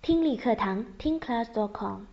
听力课堂听class.com。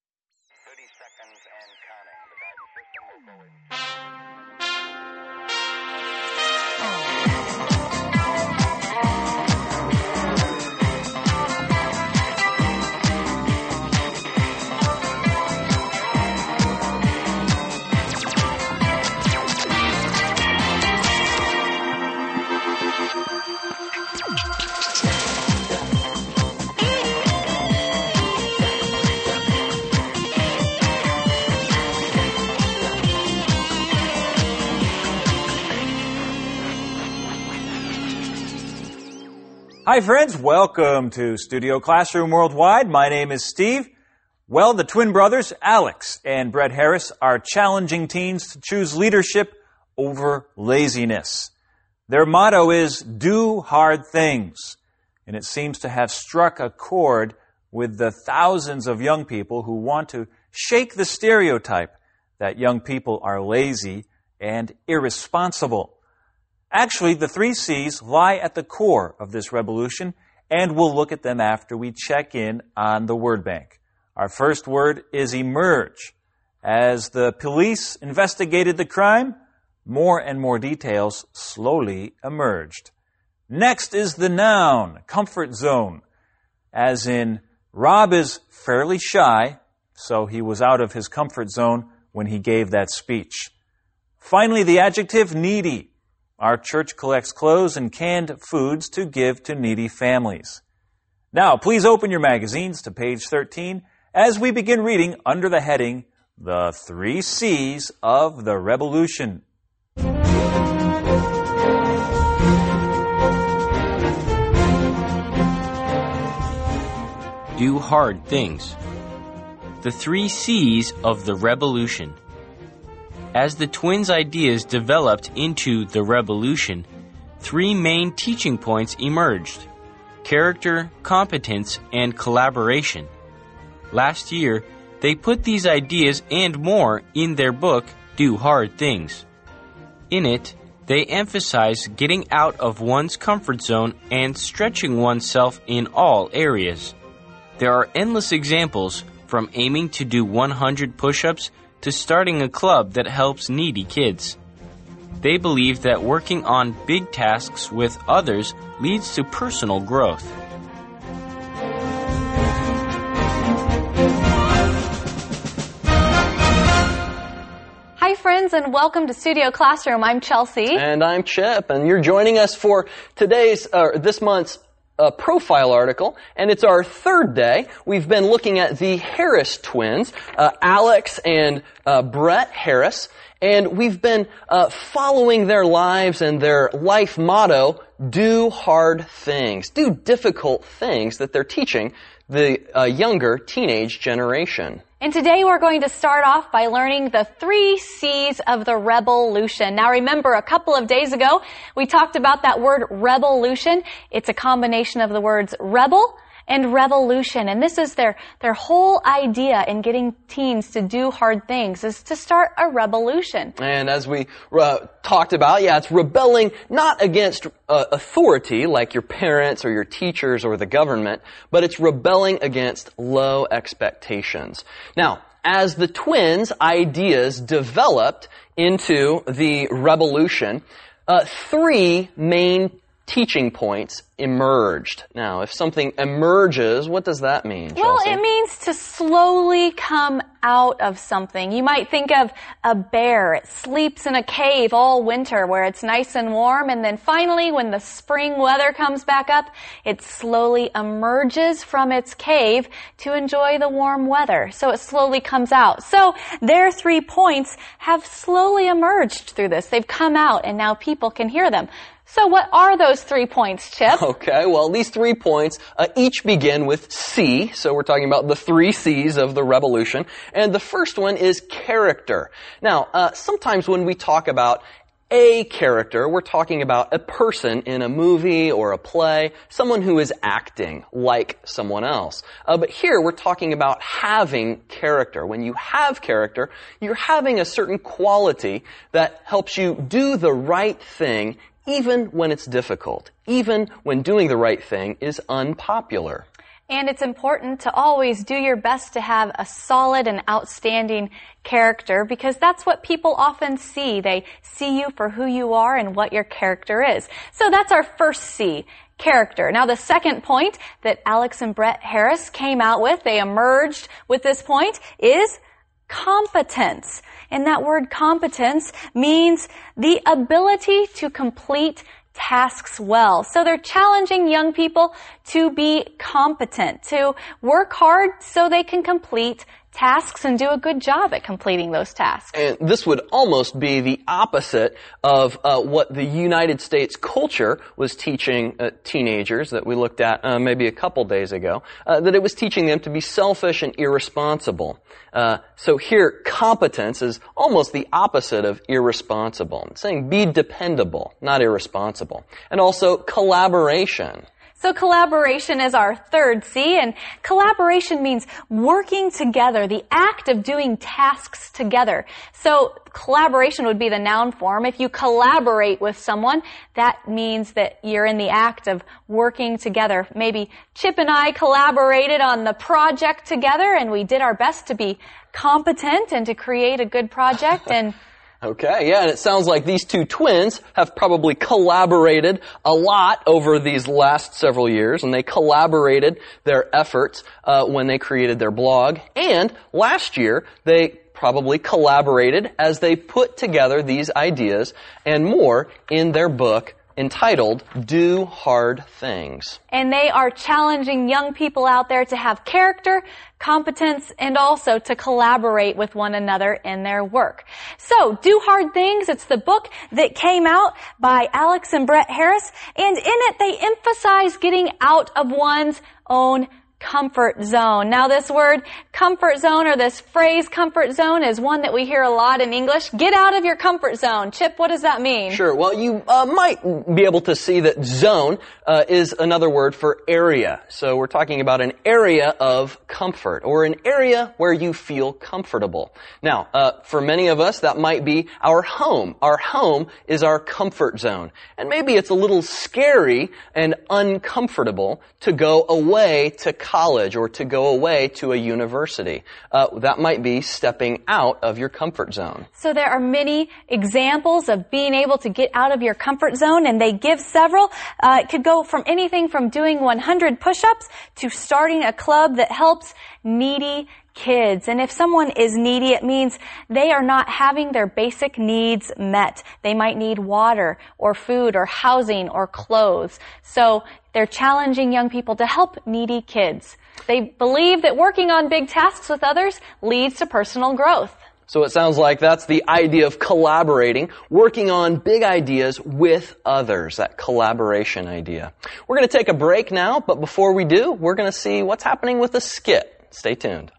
Hi friends, welcome to Studio Classroom Worldwide. My name is Steve. Well, the twin brothers, Alex and Brett Harris, are challenging teens to choose leadership over laziness. Their motto is, do hard things. And it seems to have struck a chord with the thousands of young people who want to shake the stereotype that young people are lazy and irresponsible. Actually, the 3 C's lie at the core of this revolution, and we'll look at them after we check in on the word bank. Our first word is emerge. As the police investigated the crime, more and more details slowly emerged. Next is the noun, comfort zone. As in, Rob is fairly shy, so he was out of his comfort zone when he gave that speech. Finally, the adjective, needy. Our church collects clothes and canned foods to give to needy families. Now, please open your magazines to page 13 as we begin reading under the heading, The 3 C's of the Revolution. Do hard things. The 3 C's of the Revolution. As the twins' ideas developed into the revolution, 3 main teaching points emerged: character, competence, and collaboration. Last year, they put these ideas and more in their book, Do Hard Things. In it, they emphasize getting out of one's comfort zone and stretching oneself in all areas. There are endless examples, from aiming to do 100 push-ups to starting a club that helps needy kids. They believe that working on big tasks with others leads to personal growth. Hi friends, and welcome to Studio Classroom. I'm Chelsea. And I'm Chip, and you're joining us for this month's profile article, and it's our 3rd day. We've been looking at the Harris twins, Alex and Brett Harris, and we've been following their lives and their life motto, do hard things, do difficult things that they're teaching the younger teenage generation. And today we're going to start off by learning the 3 C's of the revolution. Now remember, a couple of days ago, we talked about that word revolution. It's a combination of the words rebel and revolution. And this is their whole idea in getting teens to do hard things, is to start a revolution. And as we talked about, it's rebelling not against authority like your parents or your teachers or the government, but it's rebelling against low expectations. Now, as the twins' ideas developed into the revolution, 3 main teaching points emerged. Now, if something emerges, what does that mean, Chelsea? Well, it means to slowly come out of something. You might think of a bear. It sleeps in a cave all winter where it's nice and warm, and then finally, when the spring weather comes back up, it slowly emerges from its cave to enjoy the warm weather. So it slowly comes out. So their 3 points have slowly emerged through this. They've come out, and now people can hear them. So what are those 3 points, Chip? Okay, well, these 3 points each begin with C, so we're talking about the 3 C's of the revolution, and the first one is character. Now, sometimes when we talk about a character, we're talking about a person in a movie or a play, someone who is acting like someone else. But here we're talking about having character. When you have character, you're having a certain quality that helps you do the right thing even when it's difficult, even when doing the right thing is unpopular. And it's important to always do your best to have a solid and outstanding character because that's what people often see. They see you for who you are and what your character is. So that's our first C, character. Now the second point that Alex and Brett Harris came out with, they emerged with this point, is competence. And that word competence means the ability to complete tasks well. So they're challenging young people to be competent, to work hard so they can complete tasks and do a good job at completing those tasks. And this would almost be the opposite of what the United States culture was teaching teenagers that we looked at maybe a couple days ago, that it was teaching them to be selfish and irresponsible. So here, competence is almost the opposite of irresponsible. It's saying be dependable, not irresponsible. And also collaboration. So collaboration is our third C, and collaboration means working together, the act of doing tasks together. So collaboration would be the noun form. If you collaborate with someone, that means that you're in the act of working together. Maybe Chip and I collaborated on the project together, and we did our best to be competent and to create a good project, and Okay, yeah, and it sounds like these two twins have probably collaborated a lot over these last several years, and they collaborated their efforts when they created their blog. And last year, they probably collaborated as they put together these ideas and more in their book entitled Do Hard Things. And they are challenging young people out there to have character, competence, and also to collaborate with one another in their work. So, Do Hard Things, it's the book that came out by Alex and Brett Harris, and in it they emphasize getting out of one's own comfort zone. Now this word comfort zone, or this phrase comfort zone, is one that we hear a lot in English. Get out of your comfort zone. Chip, what does that mean? Sure. Well, you might be able to see that zone is another word for area. So we're talking about an area of comfort, or an area where you feel comfortable. Now, for many of us, that might be our home. Our home is our comfort zone. And maybe it's a little scary and uncomfortable to go away to college or to go away to a university. That might be stepping out of your comfort zone. So there are many examples of being able to get out of your comfort zone, and they give several. It could go from anything from doing 100 push-ups to starting a club that helps needy kids. And if someone is needy, it means they are not having their basic needs met. They might need water or food or housing or clothes. So they're challenging young people to help needy kids. They believe that working on big tasks with others leads to personal growth. So it sounds like that's the idea of collaborating, working on big ideas with others, that collaboration idea. We're going to take a break now, but before we do, we're going to see what's happening with the skit. Stay tuned.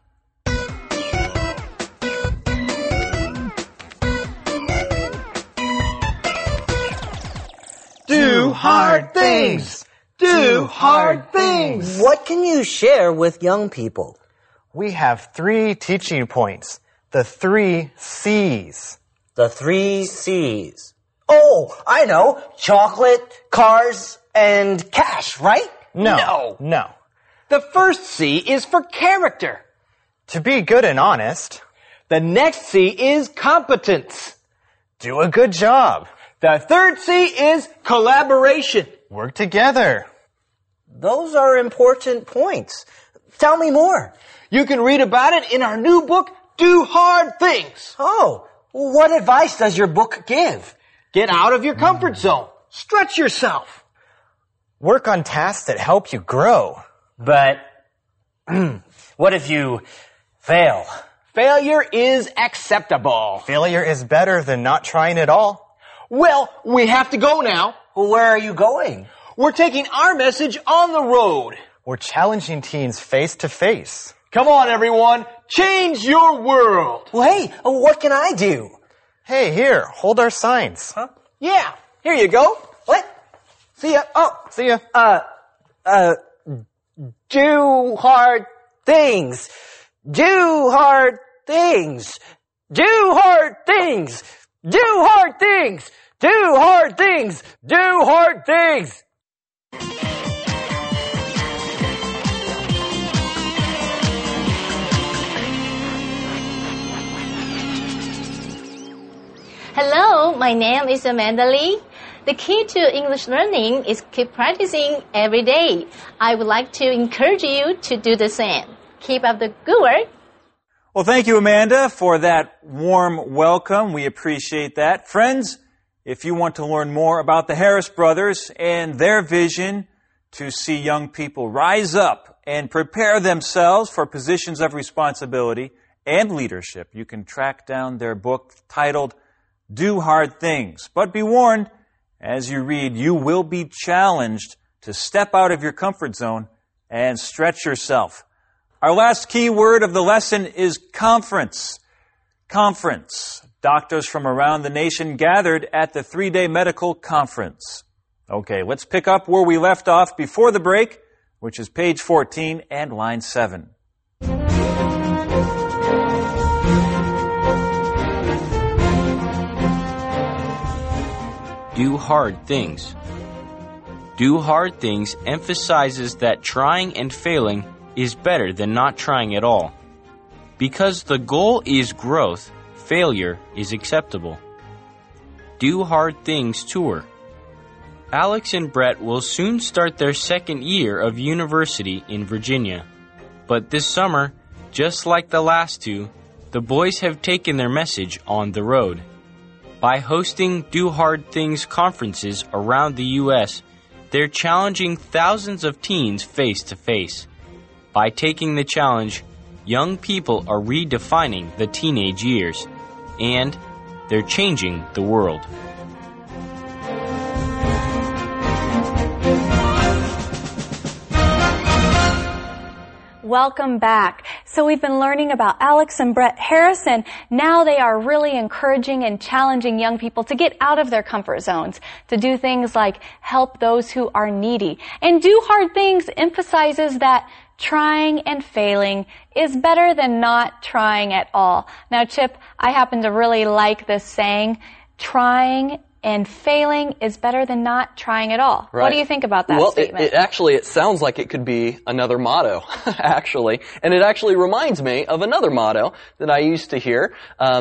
Do hard things! Do hard things! What can you share with young people? We have 3 teaching points. The 3 C's. The 3 C's. Oh, I know. Chocolate, cars, and cash, right? No. The first C is for character. To be good and honest. The next C is competence. Do a good job. The third C is collaboration. Work together. Those are important points. Tell me more. You can read about it in our new book, Do Hard Things. Oh, what advice does your book give? Get out of your comfort zone. Stretch yourself. Work on tasks that help you grow. But what if you fail? Failure is acceptable. Failure is better than not trying at all. Well, we have to go now. Where are you going? We're taking our message on the road. We're challenging teens face to face. Come on, everyone. Change your world. Well, hey, what can I do? Hey, here, hold our signs. Huh? Yeah, here you go. What? See ya. Oh, See ya. Do hard things. Do hard things. Do hard things. Do hard things. Do hard things. Do hard things. Hello, my name is Amanda Lee. The key to English learning is keep practicing every day. I would like to encourage you to do the same. Keep up the good work. Well, thank you, Amanda, for that warm welcome. We appreciate that. Friends, if you want to learn more about the Harris brothers and their vision to see young people rise up and prepare themselves for positions of responsibility and leadership, you can track down their book titled Do Hard Things. But be warned, as you read, you will be challenged to step out of your comfort zone and stretch yourself. Our last key word of the lesson is conference. Conference. Doctors from around the nation gathered at the 3-day medical conference. Okay, let's pick up where we left off before the break, which is page 14 and line 7. Do hard things. Do hard things emphasizes that trying and failing is better than not trying at all. Because the goal is growth, failure is acceptable. Do Hard Things Tour. Alex and Brett will soon start their second year of university in Virginia. But this summer, just like the last two, the boys have taken their message on the road. By hosting Do Hard Things conferences around the U.S., they're challenging thousands of teens face to face. By taking the challenge, young people are redefining the teenage years, and they're changing the world. Welcome back. So we've been learning about Alex and Brett Harris, and now they are really encouraging and challenging young people to get out of their comfort zones, to do things like help those who are needy. And Do Hard Things emphasizes that trying and failing is better than not trying at all. Now, Chip, I happen to really like this saying, trying and failing is better than not trying at all. Right. What do you think about that statement? It sounds like it could be another motto, actually. And it actually reminds me of another motto that I used to hear,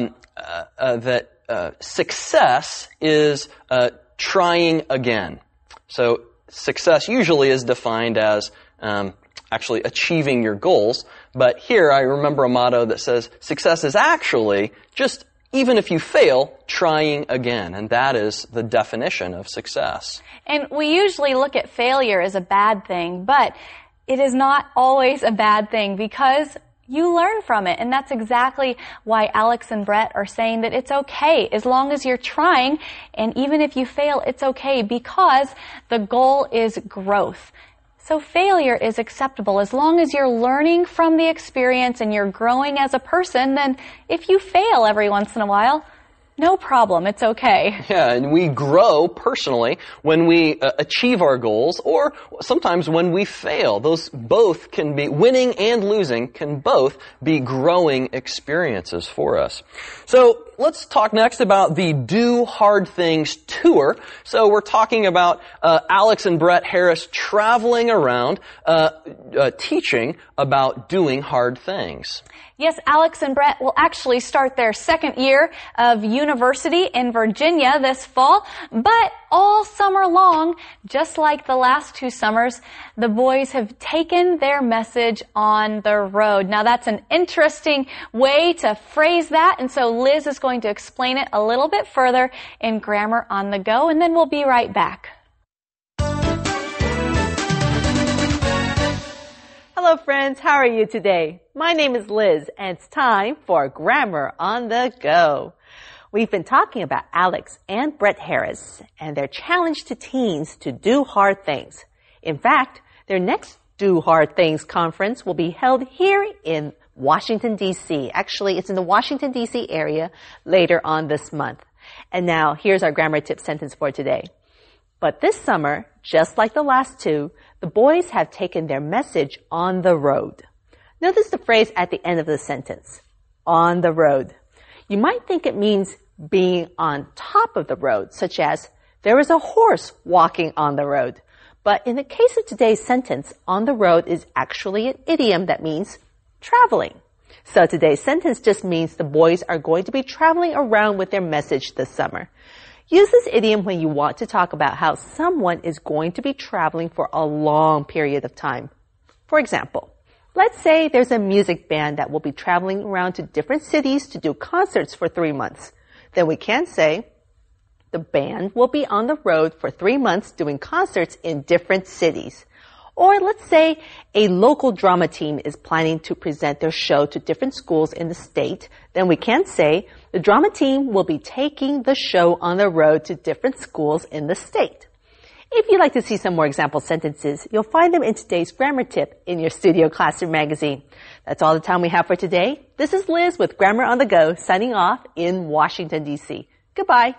that success is trying again. So success usually is defined as actually achieving your goals. But here I remember a motto that says success is actually just, even if you fail, trying again. And that is the definition of success. And we usually look at failure as a bad thing, but it is not always a bad thing because you learn from it. And that's exactly why Alex and Brett are saying that it's okay as long as you're trying. And even if you fail, it's okay because the goal is growth. So failure is acceptable as long as you're learning from the experience and you're growing as a person. Then if you fail every once in a while, no problem. It's okay. Yeah, and we grow personally when we achieve our goals, or sometimes when we fail. Those both can be, winning and losing can both be growing experiences for us. So let's talk next about the Do Hard Things Tour. So we're talking about Alex and Brett Harris traveling around teaching about doing hard things. Yes, Alex and Brett will actually start their second year of university in Virginia this fall, but all summer long, just like the last 2 summers, the boys have taken their message on the road. Now that's an interesting way to phrase that, and so Liz is going to explain it a little bit further in Grammar on the Go, and then we'll be right back. Hello friends, how are you today? My name is Liz and it's time for Grammar on the Go. We've been talking about Alex and Brett Harris and their challenge to teens to do hard things. In fact, their next Do Hard Things conference will be held here in Washington, D.C. Actually, it's in the Washington, D.C. area later on this month. And now, here's our grammar tip sentence for today. But this summer, just like the last 2, the boys have taken their message on the road. Notice the phrase at the end of the sentence, on the road. You might think it means being on top of the road, such as, there is a horse walking on the road. But in the case of today's sentence, on the road is actually an idiom that means traveling. So today's sentence just means the boys are going to be traveling around with their message this summer. Use this idiom when you want to talk about how someone is going to be traveling for a long period of time. For example, let's say there's a music band that will be traveling around to different cities to do concerts for 3 months. Then we can say, the band will be on the road for 3 months doing concerts in different cities. Or let's say a local drama team is planning to present their show to different schools in the state. Then we can say the drama team will be taking the show on the road to different schools in the state. If you'd like to see some more example sentences, you'll find them in today's grammar tip in your Studio Classroom magazine. That's all the time we have for today. This is Liz with Grammar on the Go, signing off in Washington, D.C. Goodbye.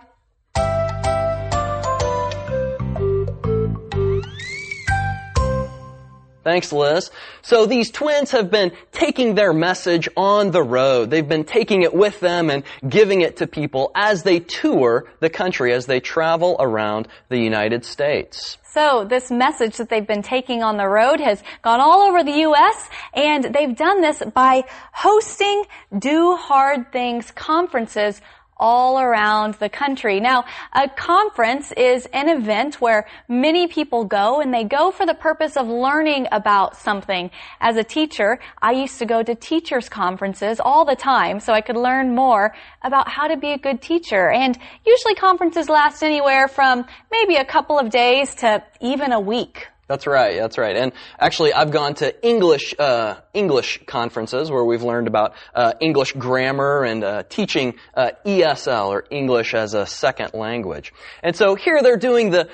Thanks, Liz. So these twins have been taking their message on the road. They've been taking it with them and giving it to people as they tour the country, as they travel around the United States. So this message that they've been taking on the road has gone all over the U.S., and they've done this by hosting Do Hard Things conferences all around the country. Now, a conference is an event where many people go, and they go for the purpose of learning about something. As a teacher, I used to go to teachers' conferences all the time so I could learn more about how to be a good teacher. And usually conferences last anywhere from maybe a couple of days to even a week. That's right. And actually, I've gone to English conferences where we've learned about English grammar and teaching ESL, or English as a second language. And so here they're doing the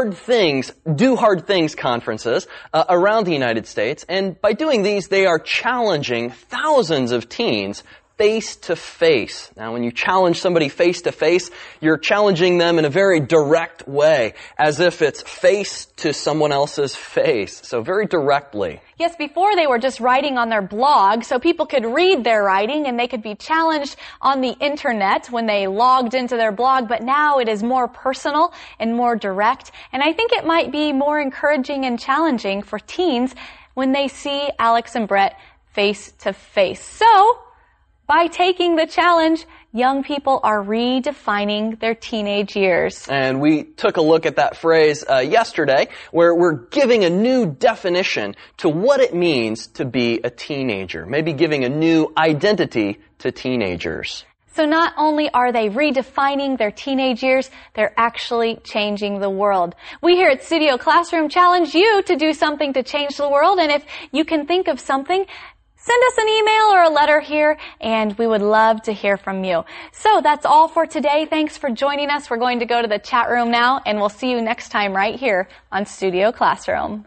Do Hard Things conferences around the United States. And by doing these, they are challenging thousands of teens face to face. Now, when you challenge somebody face to face, you're challenging them in a very direct way, as if it's face to someone else's face. So very directly. Yes, before they were just writing on their blog, so people could read their writing and they could be challenged on the internet when they logged into their blog, but now it is more personal and more direct. And I think it might be more encouraging and challenging for teens when they see Alex and Brett face to face. So, by taking the challenge, young people are redefining their teenage years. And we took a look at that phrase yesterday, where we're giving a new definition to what it means to be a teenager, maybe giving a new identity to teenagers. So not only are they redefining their teenage years, they're actually changing the world. We here at Studio Classroom challenge you to do something to change the world, and if you can think of something, send us an email or a letter here, and we would love to hear from you. So that's all for today. Thanks for joining us. We're going to go to the chat room now, and we'll see you next time right here on Studio Classroom.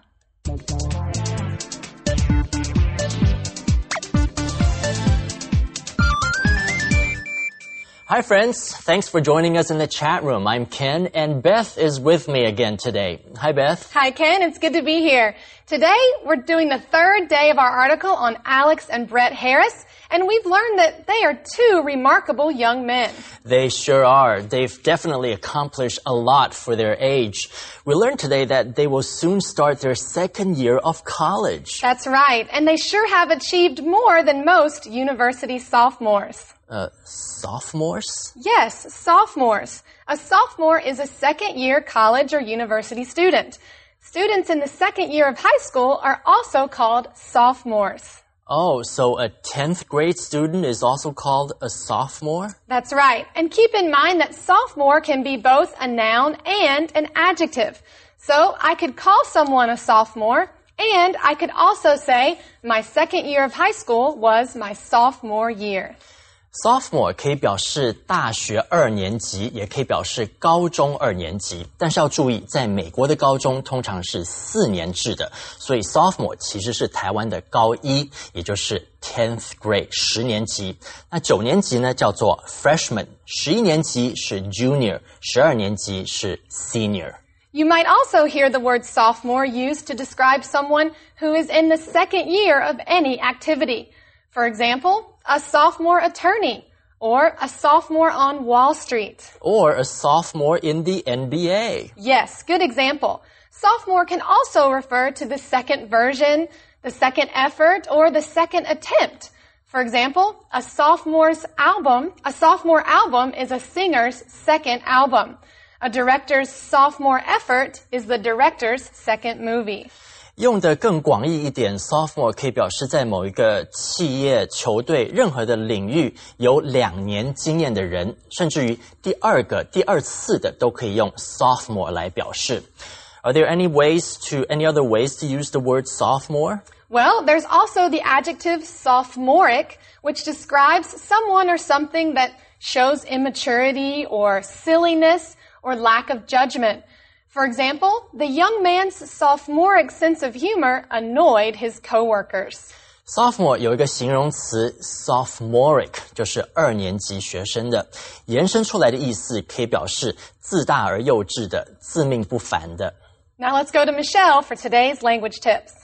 Hi friends, thanks for joining us in the chat room. I'm Ken, and Beth is with me again today. Hi Beth. Hi Ken, it's good to be here. Today we're doing the third day of our article on Alex and Brett Harris, and we've learned that they are two remarkable young men. They sure are. They've definitely accomplished a lot for their age. We learned today that they will soon start their second year of college. That's right, and they sure have achieved more than most university sophomores. Sophomores? Yes, sophomores. A sophomore is a second-year college or university student. Students in the second year of high school are also called sophomores. Oh, so a 10th grade student is also called a sophomore? That's right. And keep in mind that sophomore can be both a noun and an adjective. So I could call someone a sophomore, and I could also say my second year of high school was my sophomore year. Sophomore 可以表示大学2年级，也可以表示高中2年级。但是要注意，在美国的高中通常是4年制的，所以 sophomore 其实是台湾的高一，也就是 10th grade 10年级。那9年级呢叫做 freshman， 11年级是 junior， 12年级是 senior。 You might also hear the word sophomore used to describe someone who is in the second year of any activity. For example, a sophomore attorney, or a sophomore on Wall Street. Or a sophomore in the NBA. Yes, good example. Sophomore can also refer to the second version, the second effort, or the second attempt. For example, a sophomore album is a singer's second album. A director's sophomore effort is the director's second movie. 用的更广义一点 ，sophomore 可以表示在某一个企业、球队、任何的领域有2年经验的人，甚至于第二次的都可以用 sophomore 来表示。Are there any other ways to use the word sophomore? Well, there's also the adjective sophomoric, which describes someone or something that shows immaturity or silliness or lack of judgment. For example, the young man's sophomoric sense of humor annoyed his coworkers. Sophomore 有一个形容词 sophomoric， 就是2年级学生的，延伸出来的意思可以表示自大而幼稚的、自命不凡的。 Now let's go to Michelle for today's language tips.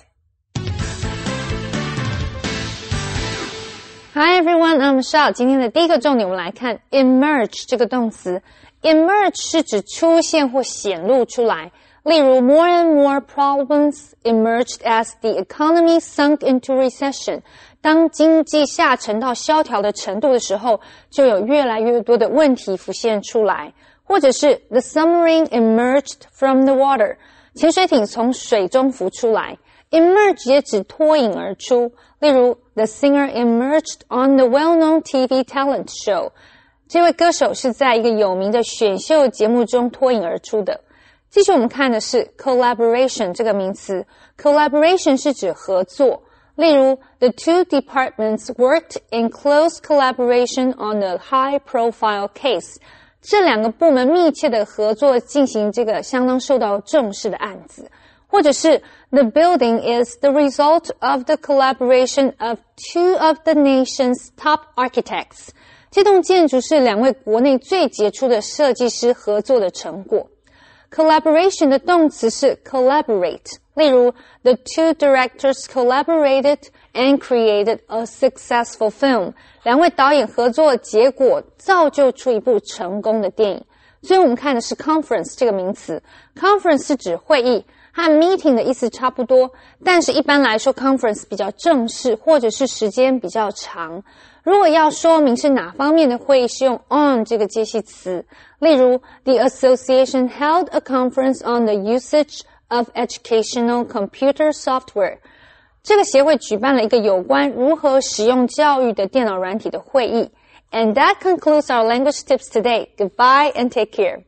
Hi everyone, I'm Michelle. 今天的第一个重点，我们来看 emerge 这个动词。Emerge 是指出现或显露出来。例如 more and more problems emerged as the economy sunk into recession. 当经济下沉到萧条的程度的时候，就有越来越多的问题浮现出来。或者是 the submarine emerged from the water. 潜水艇从水中浮出来。Emerge 也指脱颖而出。例如 the singer emerged on the well-known TV talent show. 这位歌手是在一个有名的选秀节目中脱颖而出的。继续我们看的是 collaboration 这个名词。Collaboration 是指合作。例如 the two departments worked in close collaboration on a high-profile case. 这2个部门密切的合作进行这个相当受到重视的案子。或者是 the building is the result of the collaboration of 2 of the nation's top architects. 这栋建筑是2位国内最杰出的设计师合作的成果。Collaboration 的动词是 collaborate. 例如 the two directors collaborated and created a successful film. 2位导演合作，结果造就出一部成功的电影。所以我们看的是 conference 这个名词。Conference 是指会议，和 meeting 的意思差不多，但是一般来说 conference 比较正式，或者是时间比较长。如果要说明是哪方面的会议，是用 on 这个介系词。例如 the association held a conference on the usage of educational computer software. 这个协会举办了一个有关如何使用教育的电脑软体的会议。And that concludes our language tips today. Goodbye and take care.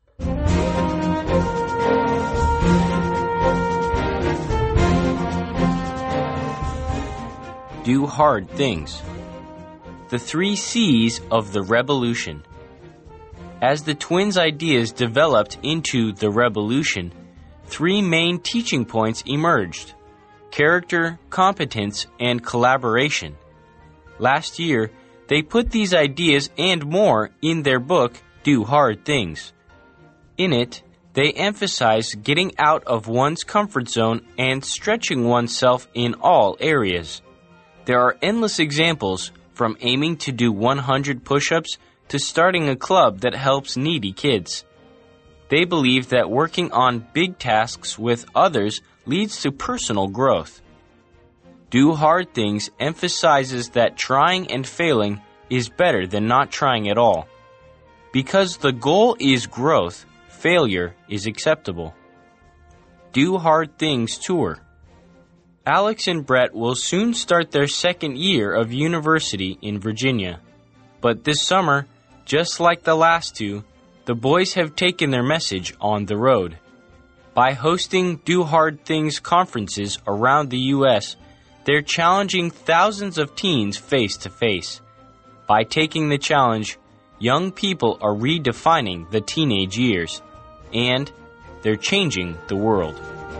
Do hard things. The 3 C's of the revolution. As the twins' ideas developed into the revolution, 3 main teaching points emerged: character, competence, and collaboration. Last year, they put these ideas and more in their book, Do Hard Things. In it, they emphasize getting out of one's comfort zone and stretching oneself in all areas. There are endless examples, from aiming to do 100 push-ups to starting a club that helps needy kids. They believe that working on big tasks with others leads to personal growth. Do Hard Things emphasizes that trying and failing is better than not trying at all. Because the goal is growth, failure is acceptable. Do Hard Things Tour. Alex and Brett will soon start their 2nd year of university in Virginia. But this summer, just like the last 2, the boys have taken their message on the road. By hosting Do Hard Things conferences around the U.S., they're challenging thousands of teens face to face. By taking the challenge, young people are redefining the teenage years, and they're changing the world.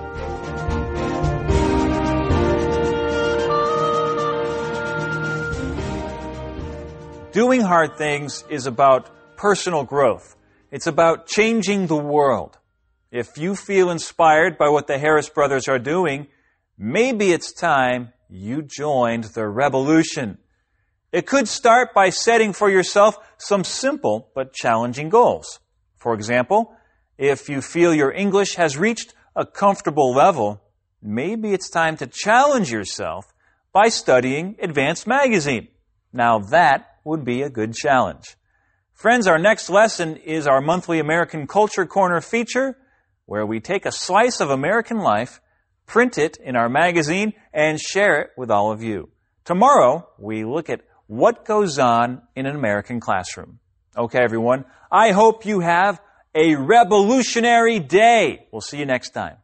Doing hard things is about personal growth. It's about changing the world. If you feel inspired by what the Harris brothers are doing, maybe it's time you joined the revolution. It could start by setting for yourself some simple but challenging goals. For example, if you feel your English has reached a comfortable level, maybe it's time to challenge yourself by studying Advanced Magazine. Now that would be a good challenge. Friends, our next lesson is our monthly American Culture Corner feature, where we take a slice of American life, print it in our magazine, and share it with all of you. Tomorrow, we look at what goes on in an American classroom. Okay, everyone, I hope you have a revolutionary day. We'll see you next time.